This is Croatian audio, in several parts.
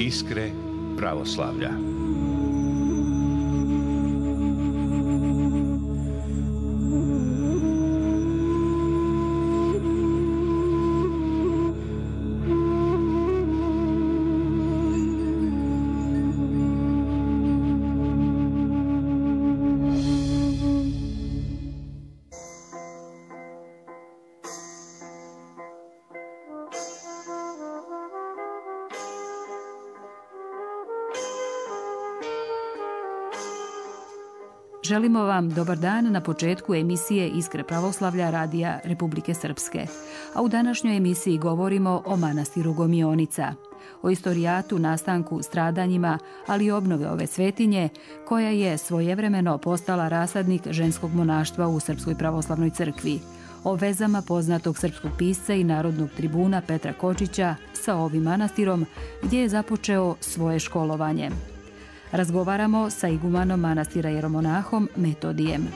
Iskre pravoslavlja. Želimo vam dobar dan na početku emisije Iskre pravoslavlja Radija Republike Srpske. A u današnjoj emisiji govorimo o manastiru Gomionica, o istorijatu, nastanku, stradanjima, ali i obnove ove svetinje, koja je svojevremeno postala rasadnik ženskog monaštva u Srpskoj pravoslavnoj crkvi, o vezama poznatog srpskog pisca i narodnog tribuna Petra Kočića sa ovim manastirom gdje je započeo svoje školovanje. Razgovaramo sa igumanom manastira jeromonahom Metodijem.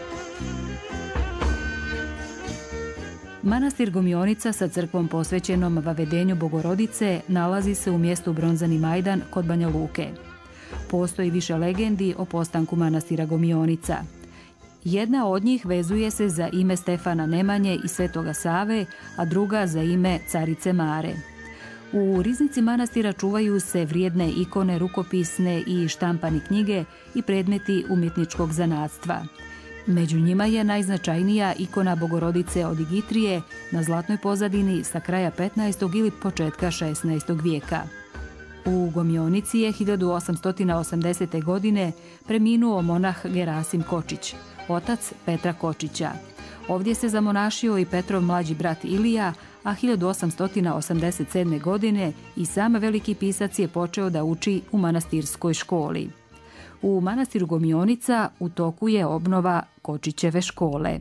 Manastir Gomionica sa crkvom posvećenom Vavedenju Bogorodice nalazi se u mjestu Bronzani Majdan kod Banja Luke. Postoji više legendi o postanku manastira Gomionica. Jedna od njih vezuje se za ime Stefana Nemanje i Svetoga Save, a druga za ime Carice Mare. U riznici manastira čuvaju se vrijedne ikone, rukopisne i štampane knjige i predmeti umjetničkog zanatstva. Među njima je najznačajnija ikona Bogorodice od Igitrije na zlatnoj pozadini sa kraja 15. ili početka 16. vijeka. U Gomionici je 1880. godine preminuo monah Gerasim Kočić, otac Petra Kočića. Ovdje se zamonašio i Petrov mlađi brat Ilija, a 1887. godine i sam veliki pisac je počeo da uči u manastirskoj školi. U manastiru Gomionica u toku je obnova Kočićeve škole.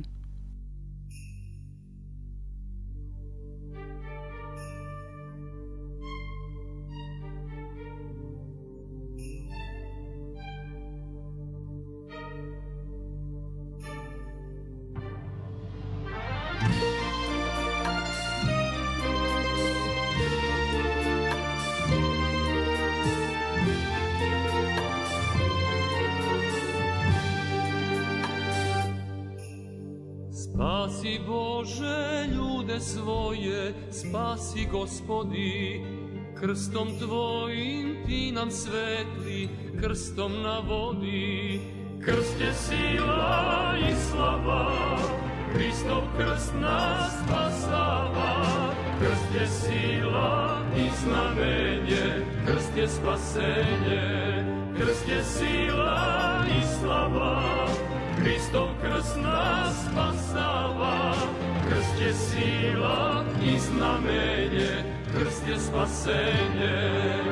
Spasi Bože ljude svoje, spasi Gospodi, krstom Tvojim Ti nam svetli, krstom na vodi. Krst je sila i slava, Hristov krst nas spasava. Krst je sila i znamenje, krst je spasenje. Krst je sila i slava, Hristov krst nas spasava. Krst je sila i znamenje, krst je spasenje.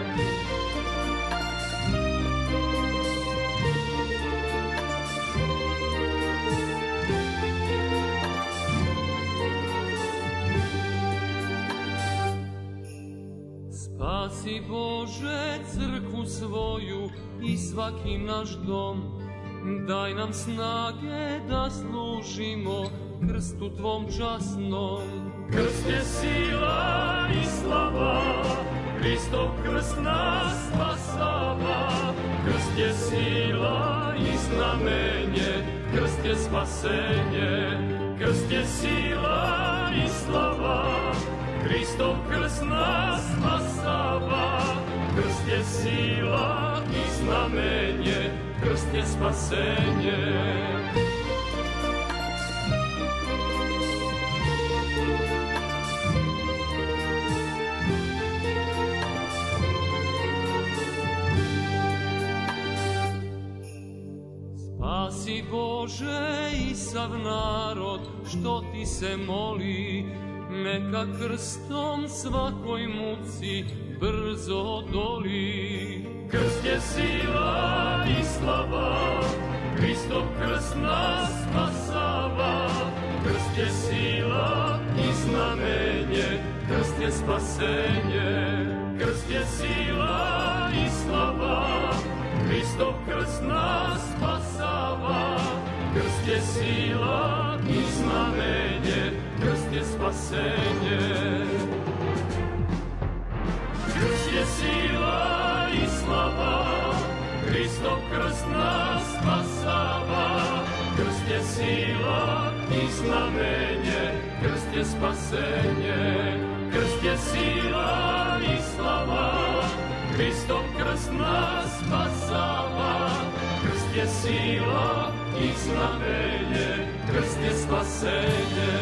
Spasi Bože crkvu svoju i svaki naš dom, daj nam snage da služimo krstu Tvom časnom. Krst je sila i slava, Hristov krst nas spasava. Krst je sila i znamenje, krst je spasenje. Krst je sila i slava, Hristov krst nas spasava. Krst je sila i znamenje, krst je spasenje. Spasi Bože i sav narod što Ti se moli, neka krstom svakoj muci brzo odoli. Krst je sila i slava, Hristov krst nas spasava. Krst je sila i znamenje, krst je spasenje. Krst je sila i slava, Hristov krst nas spasava. Krst je sila i znamenje, krst je spasenje. Krst je sila sila i znamenje, krst je spasenje, krst je sila i slava, Hristov krst nas spasava, krst je sila i znamenje, krst je spasenje.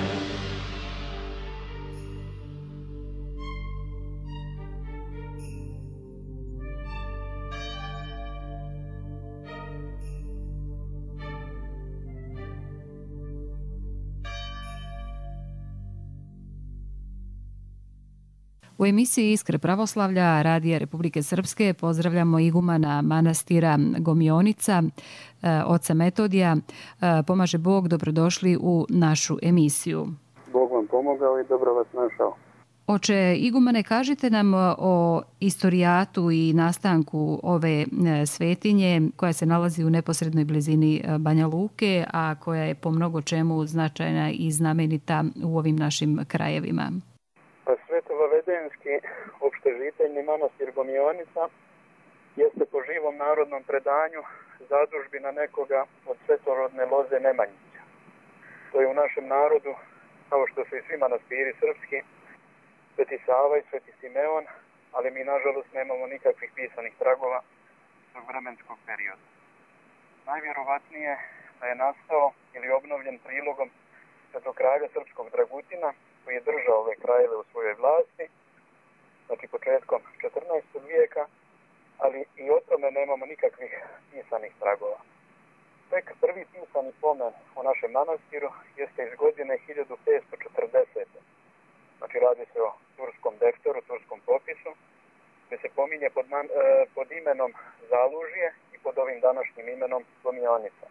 U emisiji Iskre pravoslavlja Radija Republike Srpske pozdravljamo igumana manastira Gomionica, oca Metodija. Pomaže Bog, dobrodošli u našu emisiju. Bog vam pomogao i dobro vas našao. Oče igumane, kažite nam o istorijatu i nastanku ove svetinje koja se nalazi u neposrednoj blizini Banja Luke, a koja je po mnogo čemu značajna i znamenita u ovim našim krajevima. Svetovavedenski opštežiteljni manastir Gomionica jeste po živom narodnom predanju zadužbina nekoga od svetorodne loze Nemanjića. To je u našem narodu, kao što su i svi manastiri srpski, Sveti Sava i Sveti Simeon, ali mi nažalost nemamo nikakvih pisanih tragova tog vremenskog perioda. Najvjerovatnije da je nastao ili obnovljen prilogom svetog kralja srpskog Dragutina, koji je držao ove krajeve u svojoj vlasti, znači početkom 14. vijeka, ali i o tome nemamo nikakvih pisanih tragova. Tek prvi pisani pomen o našem manastiru jeste iz godine 1540. Znači radi se o turskom defteru, turskom popisu, gdje se pominje pod imenom Zalužje i pod ovim današnjim imenom Gomionica.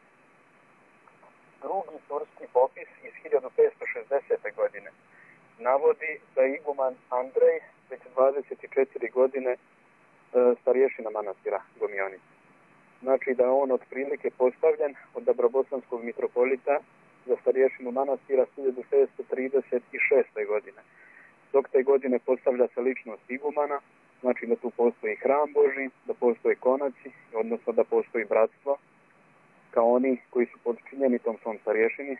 Drugi turski popis iz 1560. godine navodi da je iguman Andrej već 24 godine starješina manastira Gomionica. Znači da je on otprilike postavljen od Dabrobosanskog mitropolita za starješinu manastira 1636. godine. Dok te godine postavlja se ličnost igumana, znači da tu postoji hram Božji, da postoji konaci, odnosno da postoji bratstvo, kao oni koji su podčinjeni tom svom starješini,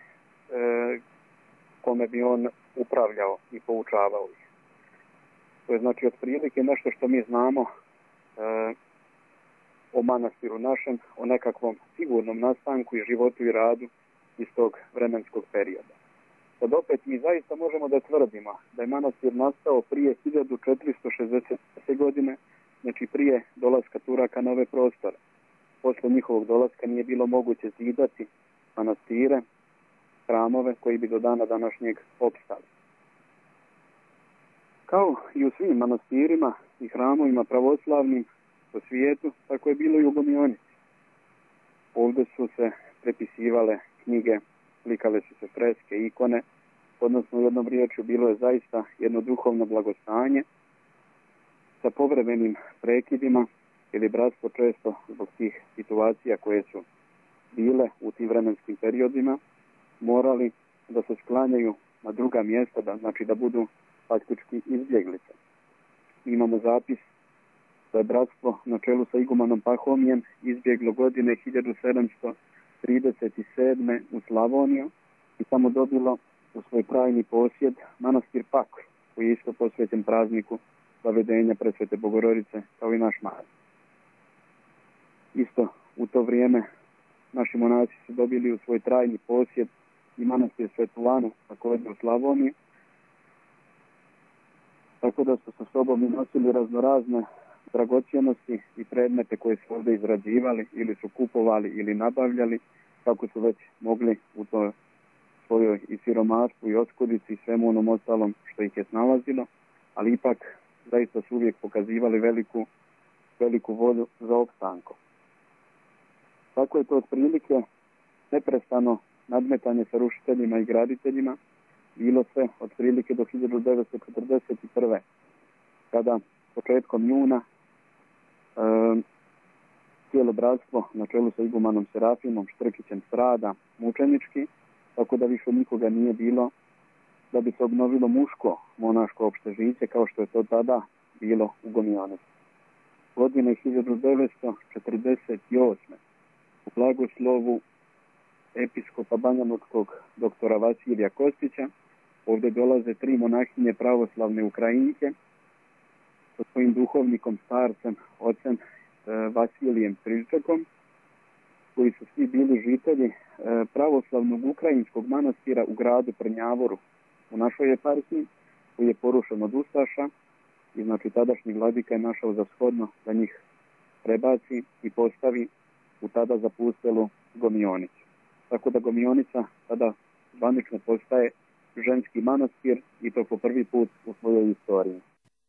kome bi on upravljao i poučavao ih. To je znači otprilike nešto što mi znamo o manastiru našem, o nekakvom sigurnom nastanku i životu i radu iz tog vremenskog perioda. Sad opet mi zaista možemo da tvrdimo da je manastir nastao prije 1460. godine, znači prije dolaska Turaka na ove prostore. Posle njihovog dolaska nije bilo moguće zidati manastire, hramove koji bi do dana današnjeg opstali. Kao i u svim manastirima i hramovima pravoslavnim po svijetu, tako je bilo i u Gomionici. Ovdje su se prepisivale knjige, slikale su se freske, ikone, odnosno jednom riječju bilo je zaista jedno duhovno blagostanje sa povremenim prekidima, ili bratstvo često zbog tih situacija koje su bile u tim vremenskim periodima morali da se sklanjaju na druga mjesta, znači da budu faktički izbjeglice. Imamo zapis da je bratstvo na čelu sa igumanom Pahomijem izbjeglo godine 1737. u Slavoniju i tamo dobilo u svoj trajni posjed manastir Pakl, koji je isto posvećen prazniku Vavedenja Presvete Bogorodice kao i naš manastir. Isto u to vrijeme naši monasi su dobili u svoj trajni posjed i manastir Svetu Lanu, također u Slavoniji, tako da su sa sobom nosili raznorazne dragocjenosti i predmete koje su ovdje izrađivali ili su kupovali ili nabavljali, kako su već mogli u toj svojoj i siromaštvu i oskudici i svemu onom ostalom što ih je snalazilo, ali ipak zaista su uvijek pokazivali veliku volju za opstankom. Tako je to otprilike neprestano nadmetanje sa rušiteljima i graditeljima bilo sve otprilike do 1941. kada početkom juna cijelo bratstvo na čelu sa igumanom Serafimom Štrkićem strada mučenički, tako da više nikoga nije bilo da bi se obnovilo muško monaško opštežiće kao što je to tada bilo u Gomionici. Godine 1948. u blagoslovu episkopa banjalučkog doktora Vasilija Kostića. Ovdje dolaze 3 monahinje pravoslavne Ukrajinke sa svojim duhovnikom, starcem, ocem Vasilijem Strižčakom, koji su svi bili žitelji pravoslavnog ukrajinskog manastira u gradu Prnjavoru u našoj eparhiji, koji je porušen od ustaša i znači tadašnji vladika je našao za shodno da njih prebaci i postavi u tada zapustelu Gomionicu. Tako da Gomionica tada zvanično postaje ženski manastir i to po prvi put u svojoj istoriji.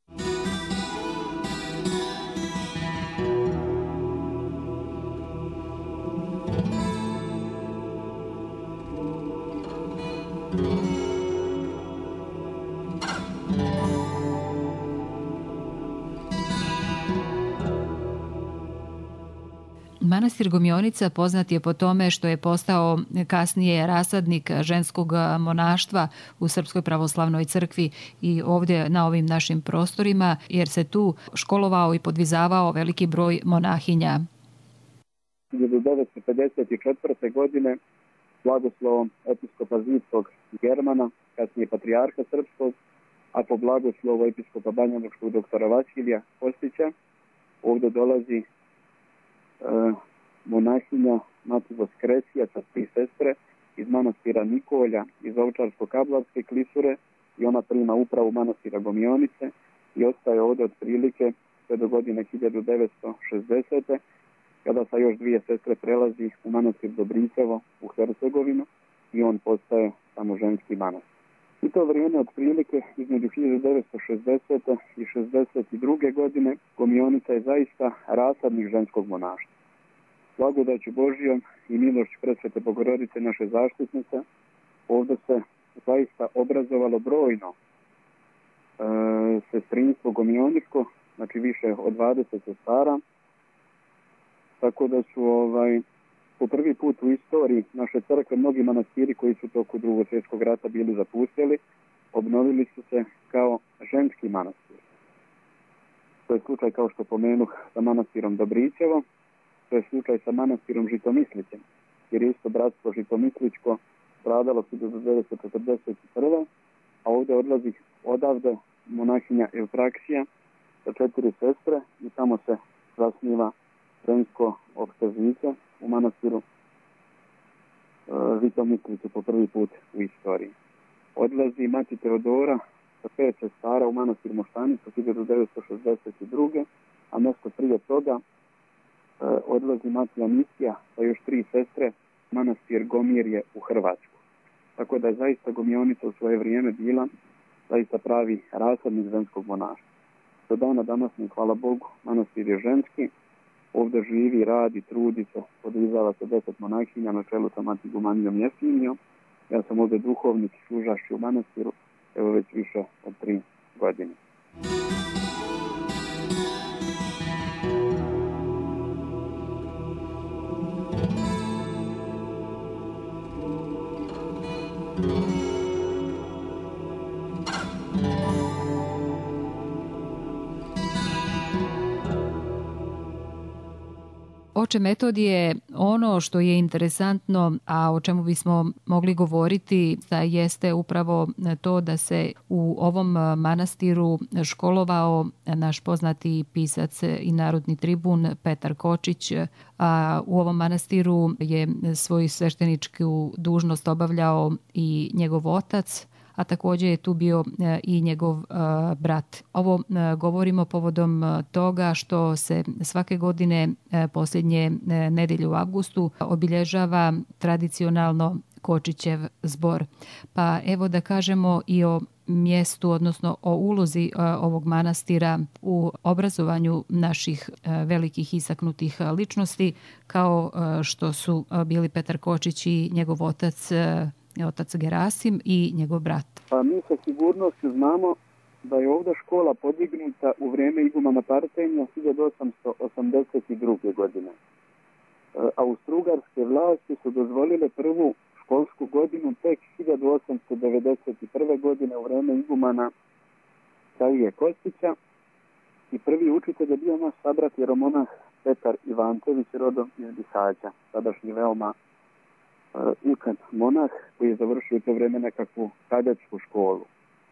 Manastir Gomionica poznat je po tome što je postao kasnije rasadnik ženskog monaštva u Srpskoj pravoslavnoj crkvi i ovdje na ovim našim prostorima, jer se tu školovao i podvizavao veliki broj monahinja. 1954. godine blagoslovom episkopa Zidskog Germana, kasnije patrijarha srpskog, a po blagoslovu episkopa banjalučkog doktora Vasilija Kostića, ovdje dolazi monahinja Mati Voskresija sa 3 sestre iz manastira Nikolja iz Ovčarsko-Kablarske klisure i ona prima upravu manastira Gomionice i ostaje ovdje otprilike sve do godine 1960. kada sa još 2 sestre prelazi u manastir Dobričevo u Hercegovinu i on postaje samo ženski manastir. I to vrijeme otprilike između 1960. i 1962. godine Gomionica je zaista rasadnik ženskog monaštva. Blagodaću Božijom i milošću Presvete Bogorodice naše zaštitnice, ovdje se zaista obrazovalo brojno sestrinstvo gomioničko, znači više od 20 sestara, tako da su po prvi put u istoriji naše crkve mnogi manastiri koji su toku Drugog svjetskog rata bili zapustili, obnovili su se kao ženski manastir. To je slučaj, kao što pomenuh, sa manastirom Dobričevo, to je slučaj sa manastirom Žitomislićem, jer je isto bratstvo Žitomisličko stradalo 1941. a ovdje odlazi odavde monahinja Evpraksija sa 4 sestre i tamo se zasniva žensko opštežiće u manastiru Žitomisliću po prvi put u istoriji. Odlazi Mati Teodora sa 5 sestara u manastir Moštanicu 1962. a nešto prije toga odlazi Matija Misija sa još 3 sestre manastir Gomirje u Hrvatsku. Tako da je zaista Gomionica u svoje vrijeme bila zaista pravi rasadnik ženskog monaštva. Do dana današnjeg, hvala Bogu, manastir je ženski. Ovdje živi, radi, trudi se, podvizava se 10 monahinja na čelu sa Mati Gumanijom Jefinijom. Ja sam ovdje duhovnik i služašći u manastiru, evo već više od 3 godine. Oče Metodije, ono što je interesantno, a o čemu bismo mogli govoriti, da jeste upravo to da se u ovom manastiru školovao naš poznati pisac i narodni tribun Petar Kočić, a u ovom manastiru je svoju svešteničku dužnost obavljao i njegov otac, a također je tu bio i njegov brat. Ovo govorimo povodom toga što se svake godine posljednje nedelje u avgustu obilježava tradicionalno Kočićev zbor. Pa evo da kažemo i o mjestu, odnosno o ulozi ovog manastira u obrazovanju naših velikih istaknutih ličnosti, kao što su bili Petar Kočić i njegov otac Gerasim i njegov brat. Pa mi sa sigurnošću znamo da je ovdje škola podignuta u vrijeme igumana Partenja 1882. godine. Austrougarske vlasti su dozvolile prvu školsku godinu tek 1891. godine u vrijeme igumana Savije Kostića i prvi učitelj je bio naš sabrat jeromonah Petar Ivančević rodom iz Bihaća, sadašnji veoma učen monah koji je završio u to vrijeme nekakvu kadetsku školu.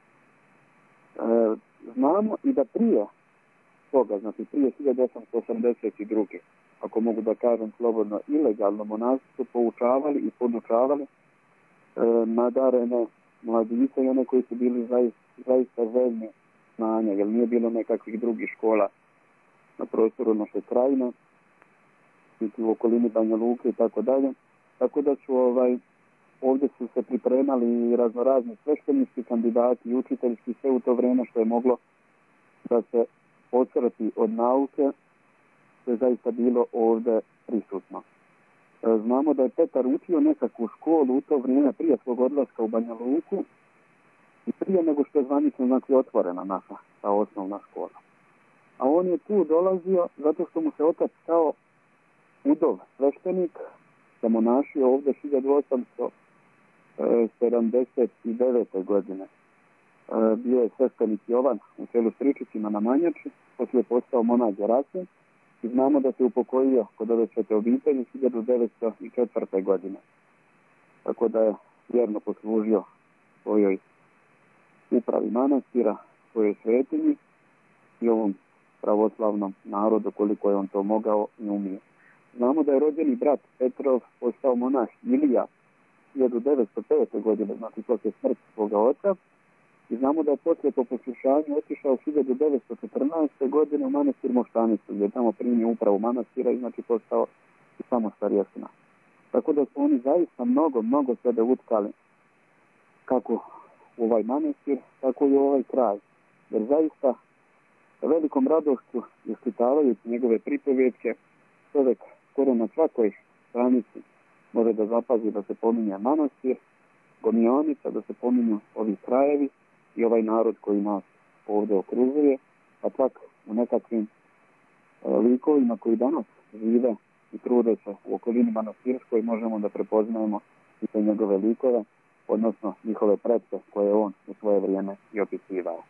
Znamo i da prije toga, znači prije 1882. ako mogu da kažem slobodno, ilegalno monastvu poučavali i podučavali nadarene mladice i one koji su bili zaista željni znanja, jer nije bilo nekakvih drugih škola na prostoru naše krajine, niti u okolini Banja Luke i tako dalje. Tako da su ovdje su se pripremali i raznorazni sveštenički kandidati i učiteljski, sve u to vrijeme što je moglo da se ocrpi od nauke, što je zaista bilo ovdje prisutno. Znamo da je Petar učio nekakvu školu u to vrijeme prije svog odlaska u Banja Luku i prije nego što je zvanično znači otvorena naša ta osnovna škola. A on je tu dolazio zato što mu se otac kao udov sveštenik zamonašio ovdje 1879. godine. Bio je sveštenik Jovan u selu Stričićima na Manjači, poslije je postao monah Gerasim i znamo da se upokojio kod ove svete obitelji 1904. godine. Tako da je vjerno poslužio svojoj upravi manastira, svojoj svetinji i ovom pravoslavnom narodu koliko je on to mogao i umio. Znamo da je rođeni brat Petrov postao monah Ilija 1905. godine, znači poslije smrti svoga oca, i znamo da je poslije po poslušanju otišao 1914. godine u manastir Moštanicu, gdje je tamo primio upravu manastira i znači postao i samo starješina. Tako da su oni zaista mnogo sebe utkali kako u ovaj manastir, tako i u ovaj kraj. Jer zaista velikom radošću iščitavajući njegove pripovjetke, čovjek skoro na svakoj stranici može da zapazi da se pominje manastir, Gomionica, da se pominju ovi krajevi i ovaj narod koji nas ovdje okružuje, a čak u nekakvim likovima koji danas žive i trude se u okolini manastirskoj možemo da prepoznajemo i te njegove likove, odnosno njihove pretke koje on u svoje vrijeme i opisivao.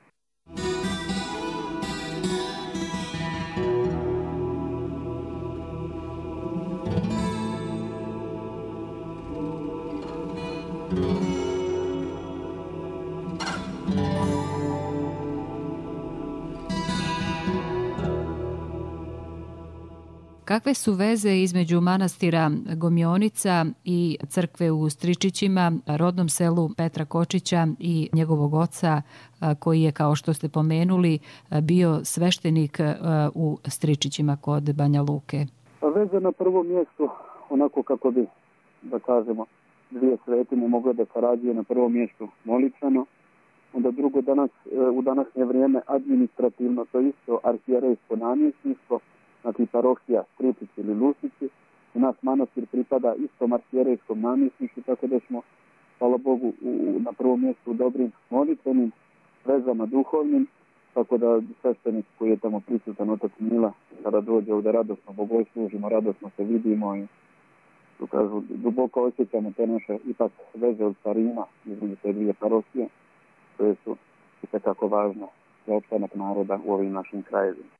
Kakve su veze između manastira Gomionica i crkve u Stričićima, rodnom selu Petra Kočića i njegovog oca koji je, kao što ste pomenuli, bio sveštenik u Stričićima kod Banja Luke? Veze na prvom mjestu, onako kako bi, da kažemo, dvije svetinje mogle da sarađuje na prvom mjestu molitveno, onda drugo u današnje vrijeme administrativno to isto arhijerejsko namjesništvo, znači parohija Stričić ili Lusići, i naš manastir pripada istom arhijerejskom namjesništvu, tako da smo, hvala Bogu, na prvom mjestu u dobrim molitvenim vezama duhovnim, tako da sveštenik koji je tamo prisutan, otac Mila, kada dođe ovdje radosno bogoslužimo, radosno se vidimo i kažu, duboko osjećamo te naše ipak veze od starina između te dvije parohije, koje su itekako važne za opstanak naroda u ovim našim krajevima.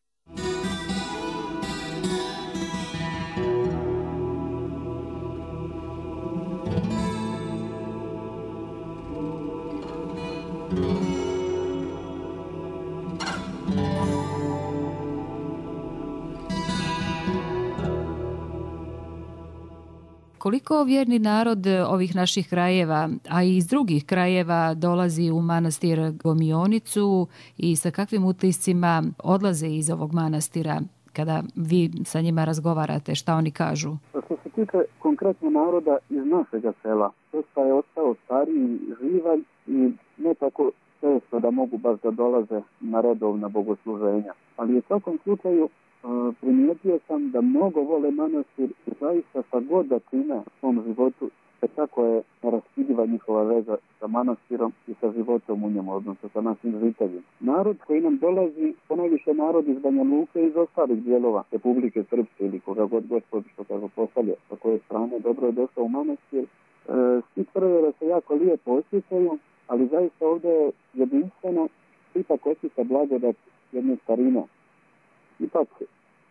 Koliko vjerni narod ovih naših krajeva, a i iz drugih krajeva, dolazi u manastir Gomionicu i sa kakvim utiscima odlaze iz ovog manastira kada vi sa njima razgovarate, šta oni kažu? Što se tiče konkretno naroda iz našega sela, dosta je ostao stariji, živalj i ne tako često da mogu baš da dolaze na redovna bogosluženja. Ali u svakom slučaju primijetio sam da mnogo vole manastir i zaista sa god da čine u svom životu, te tako je neraskidiva njihova veza sa manastirom i sa životom u njemu, odnosno sa našim žiteljima. Narod koji nam dolazi, ponajviše narod iz Banja Luke i iz ostalih dijelova Republike Srpske ili koga god Gospod što kažu postavlja sa koje strane, dobro je došao u manastir. Svi tvrde da se jako lijepo osjećaju, ali zaista ovdje je jedinstveno ipak osjeća blagodat jedne starine. Ipak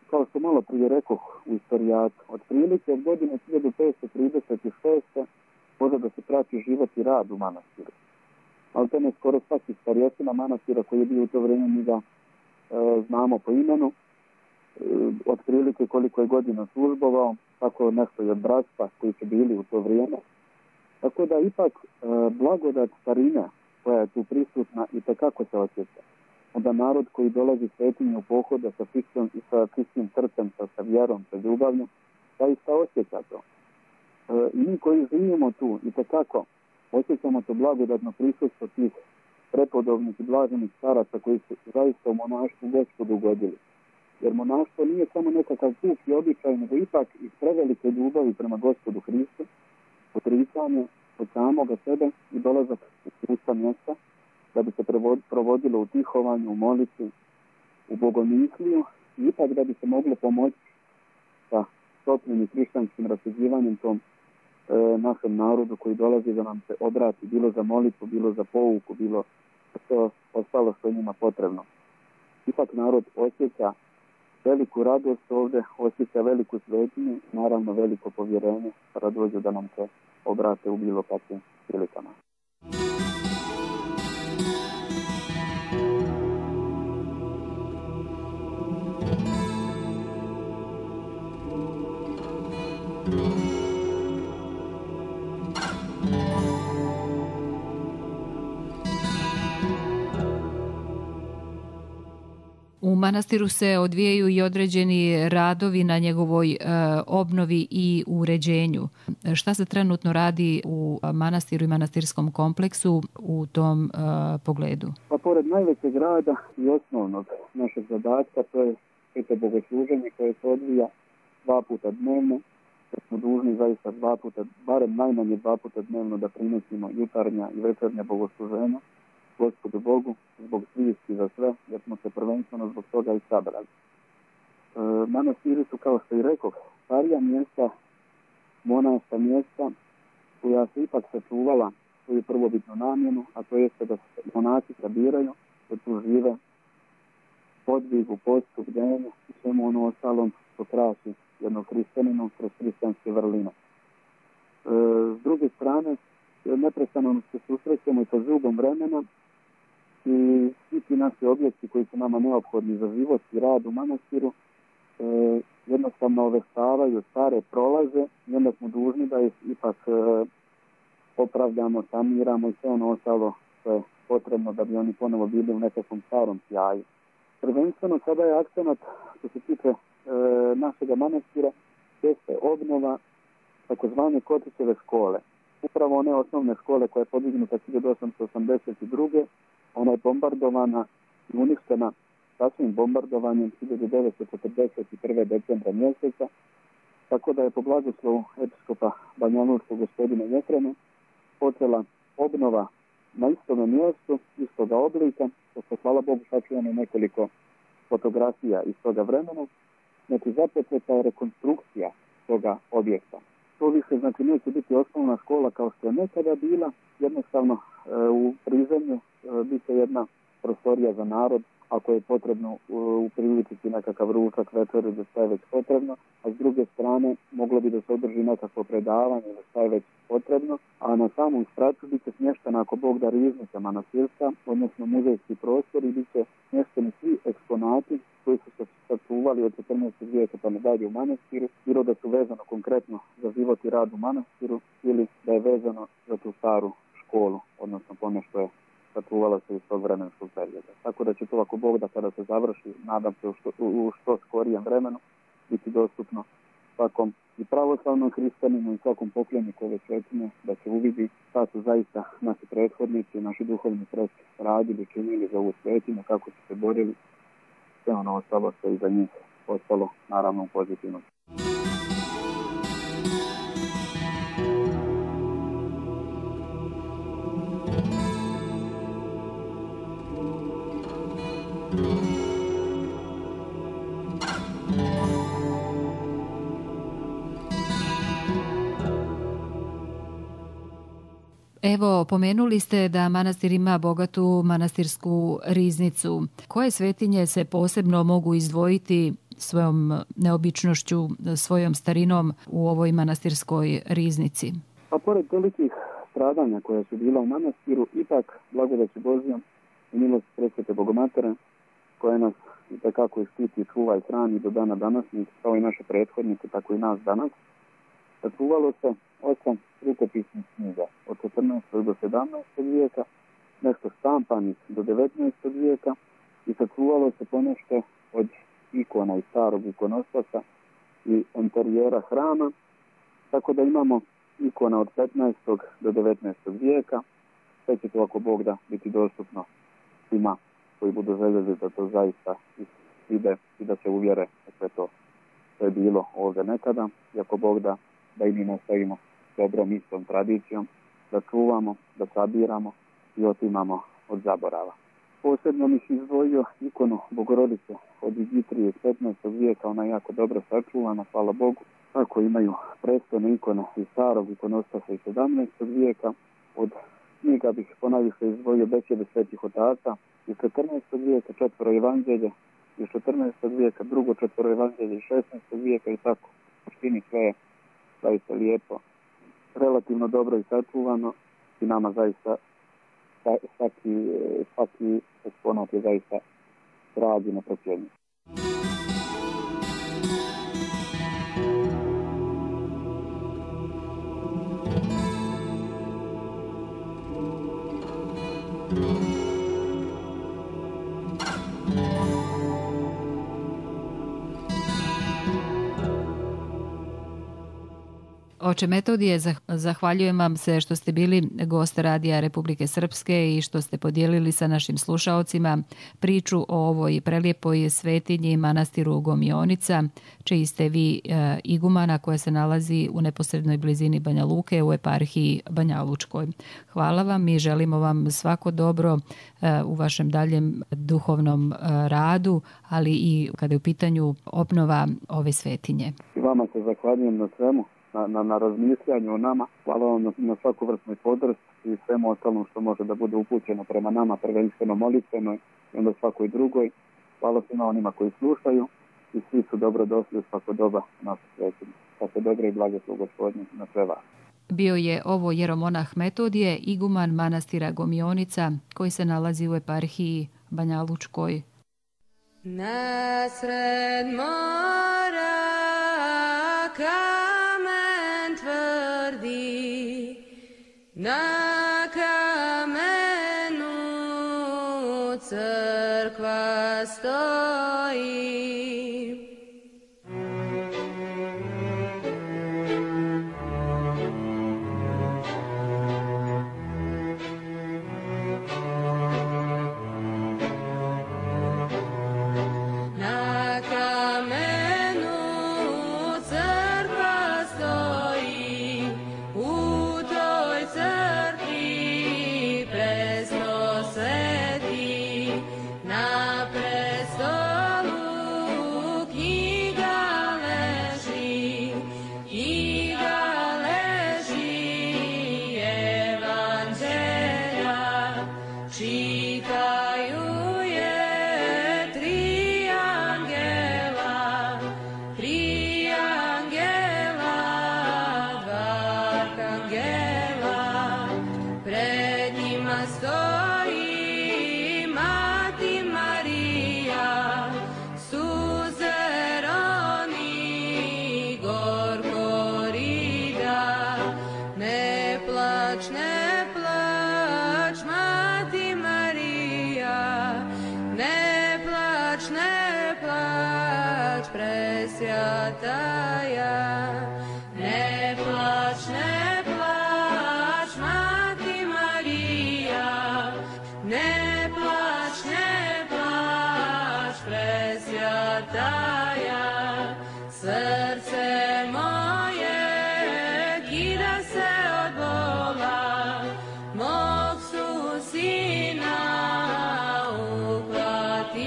kao što malo prije rekoh u istorijatu, otprilike od godine 1536. može da se prati život i rad u manastiru. Ali to ne skoro svaki starješina manastira koji je bio u to vrijeme, mi ga znamo po imenu, otprilike koliko je godina službovao, tako nešto i od bratstva koji su bili u to vrijeme. Tako da ipak blagodat starine koja je tu prisutna i takako se osjeća. Onda narod koji dolazi svetinju u pohode sa čistim srcem, sa vjerom, sa ljubavlju, zaista osjeća to. I mi koji živimo tu i takako osjećamo to blagodatno prisustvo tih prepodobnih i blaženih staraca koji su zaista u monaštvu Gospodu ugodili. Jer monaštvo nije samo nekakav puk i običaj, nego ipak iz prevelike ljubavi prema Gospodu Hristu, odricanje od samoga sebe i dolazak u pusta mjesta, da bi se provodilo u tihovanju, u molitvi, u bogomisliju i ipak da bi se moglo pomoći sa toplim i hrišćanskim rasuđivanjem tom našem narodu koji dolazi da nam se obrati, bilo za molitvu, bilo za pouku, bilo sve ostalo što je njima potrebno. Ipak narod osjeća veliku radost ovdje, osjeća veliku svetinju, naravno veliko povjerenje kada dođu da nam se obrate u bilo kakvim prilikama. U manastiru se odvijaju i određeni radovi na njegovoj obnovi i uređenju. Šta se trenutno radi u manastiru i manastirskom kompleksu u tom pogledu? Pa pored najvećeg rada i osnovnog našeg zadatka, to je sveto bogosluženje koje se odvija 2 puta dnevno. Smo dužni zaista 2 puta, barem najmanje 2 puta dnevno da prinosimo jutarnja i večernja bogosluženja Gospodu Bogu, zbog svijesti za sve, jer smo se prvenstveno zbog toga i sabrali. Manastiri su, kao što i rekoh, starija mjesta, monaška mjesta, koja se ipak sačuvala svoju prvobitnu namjenu, a to jeste da se monaci sabiraju, da tu žive podvigu, postu, bdenju i svemu ono ostalom što krasi jednog hrišćanina kroz hrišćanske vrline. S druge strane, neprestano se susrećemo i sa zubom vremena i svi ti naši objekti koji su nama neophodni za život i rad u manastiru jednostavno oveštavaju, stare prolaze i onda smo dužni da ih ipak popravljamo, saniramo i sve ono ostalo što je potrebno da bi oni ponovo bili u nekakvom starom sjaju. Prvenstveno sada je akcenat što se tiče našega manastira jeste obnova takozvane Kotićeve škole. Upravo one osnovne škole koja je podignuta 1882. Ona je bombardovana i uništena sasvim bombardovanjem 1941. decembra mjeseca, tako da je po blagoslovu episkopa Banjalučkog gospodina Jetrena počela obnova na istome mjestu, istoga oblika, što se hvala Bogu sačuvano nekoliko fotografija iz toga vremena. Znači započeta je rekonstrukcija toga objekta. To više znači neće biti osnovna škola kao što je nekada bila, jednostavno u prizemlju bit će jedna prostorija za narod, ako je potrebno upriličiti nekakav ručak, večeru ili šta je već potrebno, a s druge strane moglo bi da se održi nekakvo predavanje ili šta je već potrebno, a na samom spratu bit će smještena, ako Bog da, riznica manastirska, odnosno muzejski prostor i bit će smješteni svi eksponati koji su se sačuvali od 14. vijeka pa nadalje u manastiru, bilo da su vezano konkretno za život i rad u manastiru ili da je vezano za tu staru školu, odnosno ono što je sačuvala se iz tog vremenskog perioda. Tako da će to, ako Bog da, kada se završi, nadam se u što skorijem vremenu, biti dostupno svakom i pravoslavnom hrišćaninu i svakom pokloniku ove svetinje, da će uvidi šta su zaista naši prethodnici, naši duhovni preci radili, činili za ovu svetinju, kako su se borili, sve ono ostalo što je iza njih ostalo, naravno, u pozitivnom. Evo, pomenuli ste da manastir ima bogatu manastirsku riznicu. Koje svetinje se posebno mogu izdvojiti svojom neobičnošću, svojom starinom u ovoj manastirskoj riznici? Pa pored tolikih stradanja koja su bila u manastiru, ipak blagodaću Božjom i milost Presvete Bogomatere, koja nas itekako štiti, čuva i hrani do dana današnjih, kao i naše prethodnike, tako i nas danas, sačuvalo se 8 rukopisnih knjiga od 14. do 17. vijeka, nešto štampanih do 19. vijeka i sačuvalo se ponešto od ikona iz starog ikonostasa i interijera hrama, tako da imamo ikona od 15. do 19. vijeka. Sve će to, ako Bog da, biti dostupno svima koji budu željeli da to zaista ide i da se uvjere da to je bilo ovdje nekada. I ako Bog da i mi nastavimo dobrom istom tradicijom, da čuvamo, da sabiramo i otimamo od zaborava. Posebno mi se izdvojio ikonu Bogorodice od Igitrije iz 15. vijeka, ona je jako dobro sačuvana, hvala Bogu. Tako imaju prestojne ikone iz starog ikonostasa iz 17. vijeka. Od knjiga bih ponajviše izdvojio Besjede svetih otaca iz 14. vijeka, 4 evanđelje iz 14. vijeka, drugo 4 evanđelje iz 16. vijeka i tako. U suštini sve je zaista lijepo, relativno dobro i sačuvano i nama zaista svaki eksponat je zaista dragi na procjenju. Oče Metodije, zahvaljujem vam se što ste bili gost Radija Republike Srpske i što ste podijelili sa našim slušaocima priču o ovoj prelijepoj svetinji manastiru Gomionica, čiji ste vi igumana koja se nalazi u neposrednoj blizini Banja Luke u eparhiji Banjalučkoj. Hvala vam i želimo vam svako dobro u vašem daljem duhovnom radu, ali i kada je u pitanju obnova ove svetinje. I vama se zahvaljujem na svemu. Na razmišljanju o nama. Hvala vam na svaku vrstnoj podršci i svemu ostalom što može da bude upućeno prema nama, prvenstveno molitvenoj i onda svakoj drugoj. Hvala svima onima koji slušaju i svi su dobro došli u svako doba naše svetinje. Svako dobro i blagoslov Gospodnje na sve vas. Bio je ovo jeromonah Metodije, iguman manastira Gomionica, koji se nalazi u eparhiji Banjalučkoj. Nasred mora kamen tvrdi, na kamenu crkva stoji.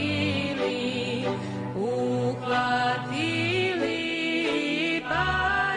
Uhvatili pa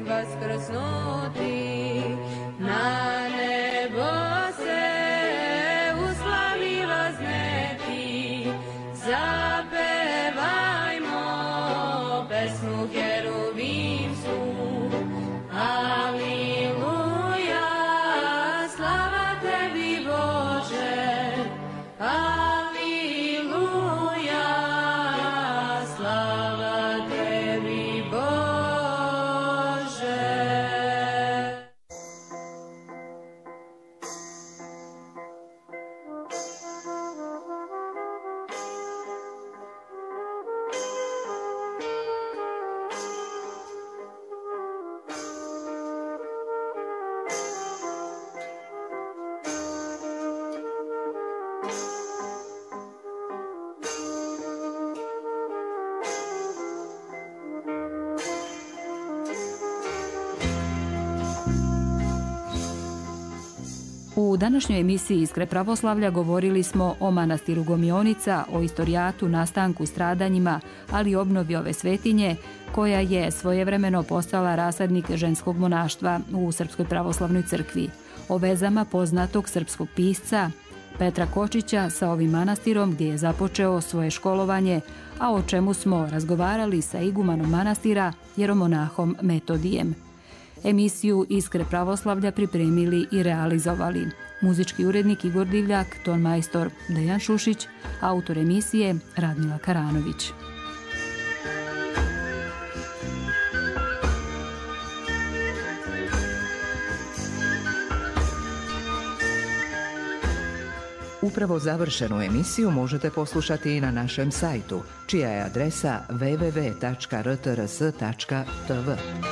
vaskrsnuti, na nebo se uslavi vazneti, zapevajmo pesmu kerubimsku. Aliluja, slava tebi Bože, aliluja, slava tebi Bože. U današnjoj emisiji Iskre pravoslavlja govorili smo o manastiru Gomionica, o istorijatu, nastanku, stradanjima, ali i obnovi ove svetinje, koja je svojevremeno postala rasadnik ženskog monaštva u Srpskoj pravoslavnoj crkvi, o vezama poznatog srpskog pisca Petra Kočića sa ovim manastirom gdje je započeo svoje školovanje, a o čemu smo razgovarali sa igumanom manastira jeromonahom Metodijem. Emisiju Iskre pravoslavlja pripremili i realizovali muzički urednik Igor Divljak, ton majstor Dejan Šušić, autor emisije Radmila Karanović. Upravo završenu emisiju možete poslušati i na našem sajtu, čija je adresa www.rtrs.tv.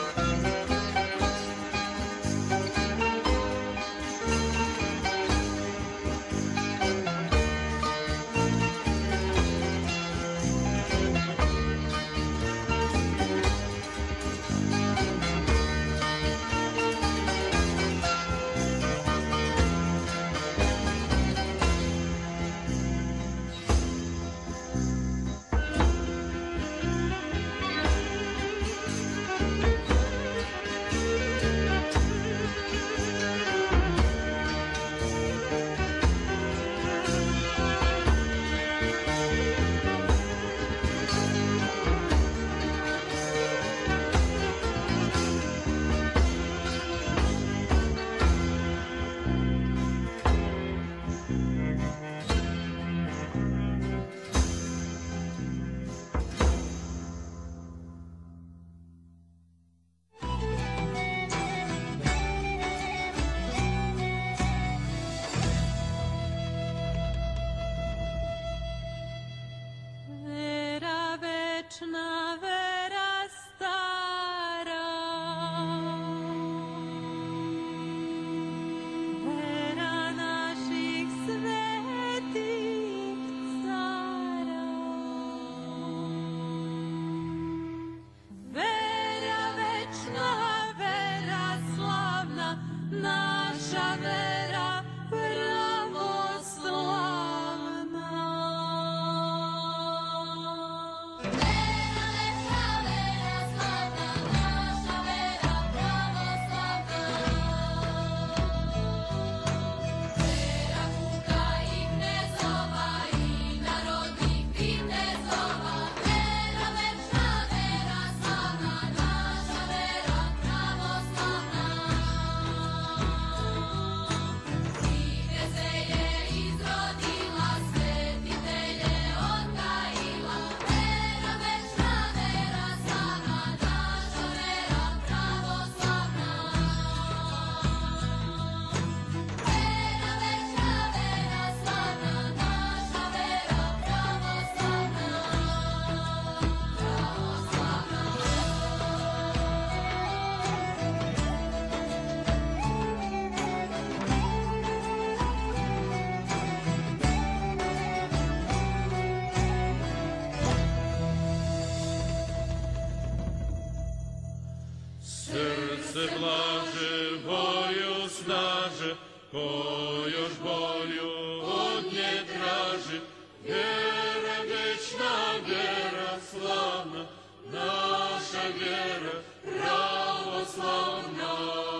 se blaže, boju snaže, ko još bolju od nje traži. Vjera večna, vjera slavna, naša vjera pravoslavna. pravoslavna,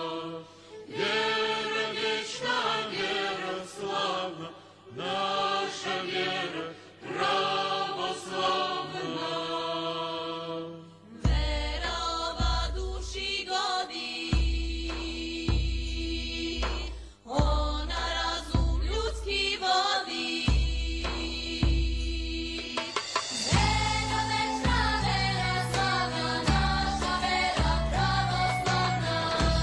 vjera vječna, vjera slavna, naša vjera pravoslavna. Verova duši godi, ona razum ljudski vodi. Vera večna, vera slavna, naša vera pravoslavna.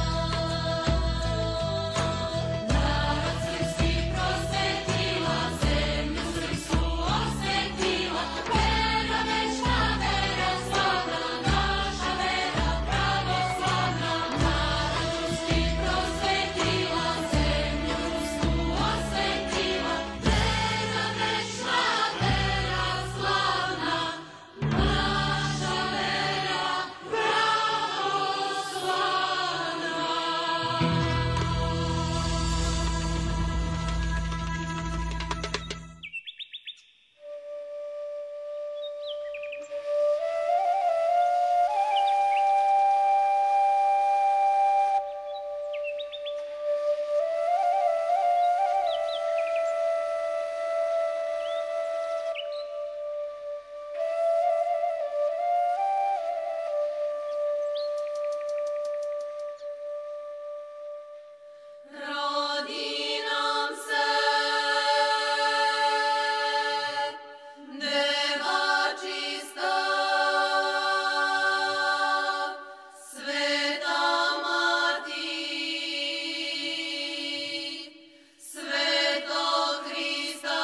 Narod srpski prosvetila, zemlju srpsku osvetila. Vera večna, vera slavna, naša vera pravoslavna. Narod srpski prosvetila, zemlju rusku osvetila. Vera večna, vera slavna, naša vera rodi nam se Deva čista, Sveta Mati, Svetog Hrista.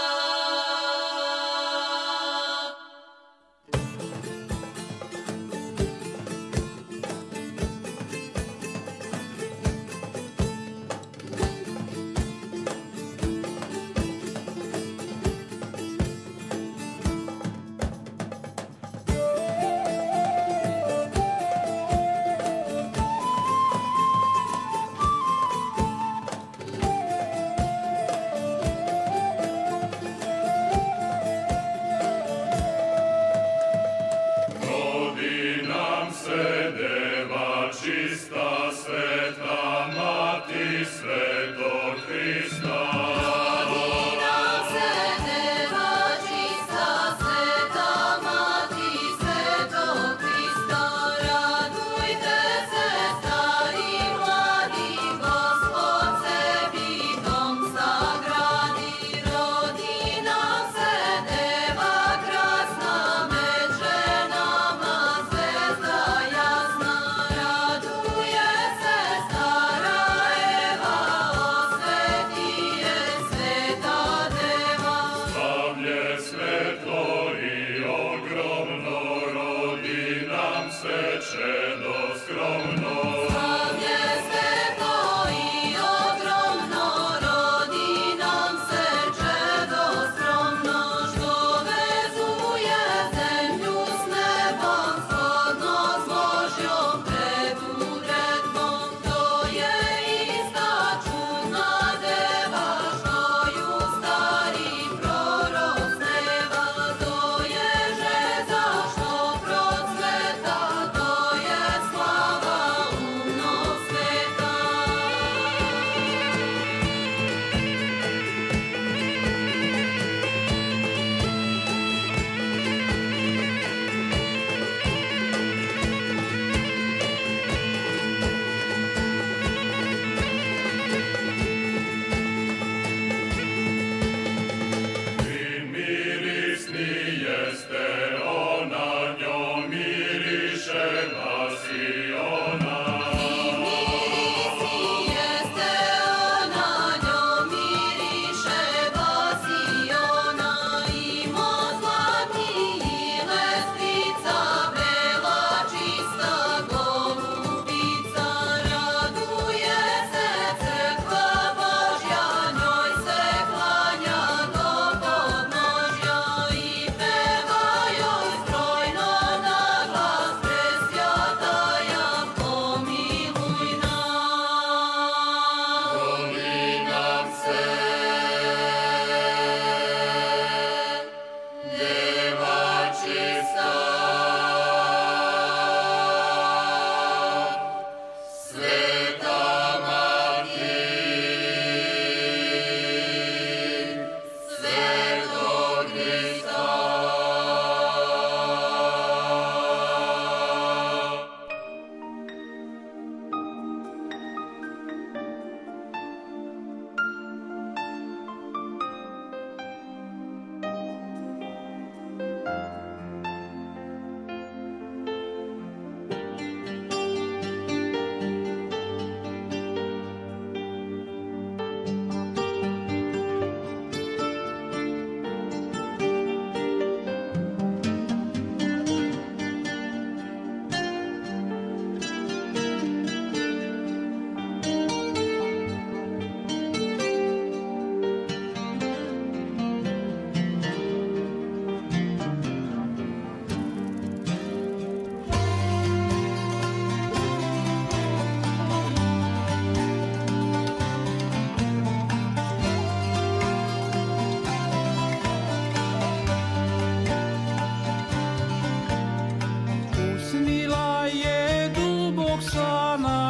Rodi nam se Deva čista, Sveta Mati, Svetog Hrista. Rodi nam se Deva čista, Sveta Mati, Svetog Hrista. Radujte se, stari i mladi, Gospod sebi dom sagradi. Rodi nam se Deva krasna, med ženama zvezda jasna. Raduje se stara Eva,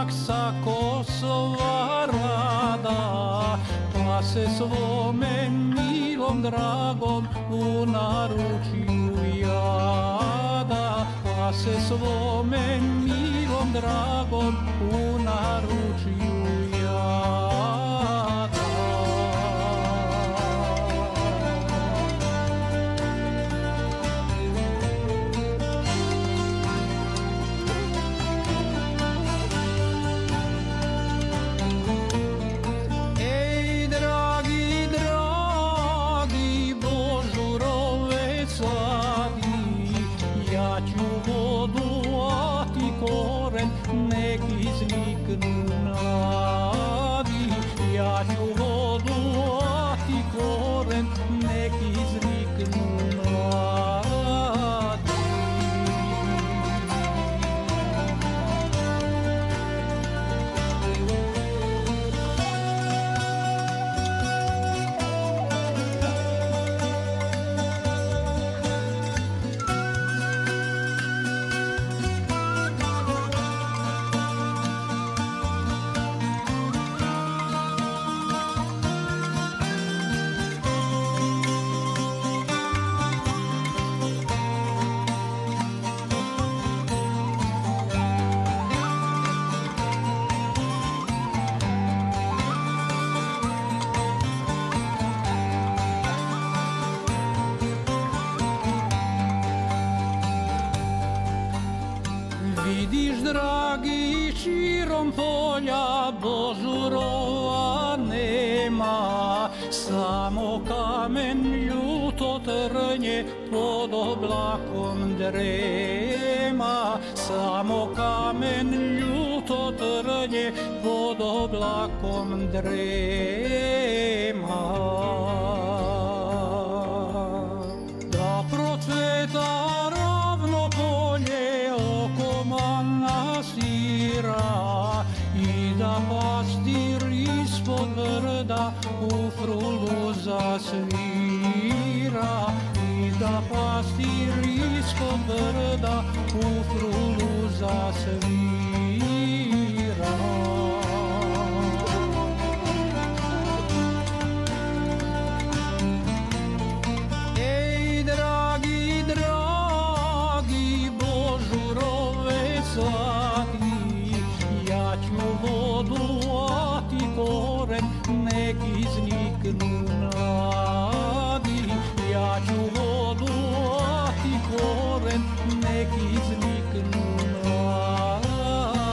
junak sa Kosova rada, pa se svome milom dragom u naručju jada, pa se svome milom dragom u naručju jada. Ej, dragi, dragi Božurove sladi, ja ću vodu, a ti koren, nek izniknu nadi. Ja ću vodu, a ti koren, nek izniknu nadi. Vidiš, dragi, širom polja Božurova nema, samo kamen ljuto trnje pod oblakom drema, samo kamen ljuto trnje pod oblakom drema. Da procveta ravno polje oko manastira i da pastir ispod brda u frulu zasvira, i da pastir ispod brda u frulu zasvira. Ej, dragi, dragi Božurove sladi, ja ću vodu, a ti koren, nek izniknu nadi. Ja ću vodu, a ti koren, nek izniknu nadi.